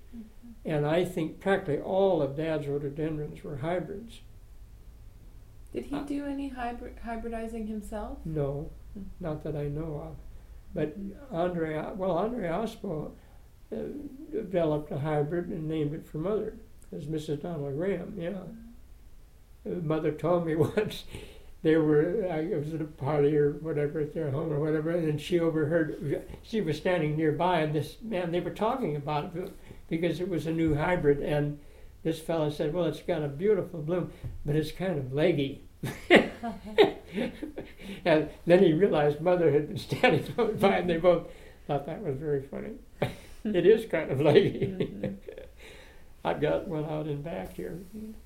And I think practically all of Dad's rhododendrons were hybrids. Did he do any hybridizing himself? No, not that I know of. But Andre Ospo developed a hybrid and named it for Mother, as Mrs. Donald Graham, yeah. Mother told me once they were, I was at a party or whatever at their home or whatever, and she overheard, she was standing nearby, and this man, they were talking about it because it was a new hybrid, and this fellow said, well, it's got a beautiful bloom, but it's kind of leggy. And then he realized Mother had been standing by, and they both thought that was very funny. It is kind of leggy. I've got one out in back here.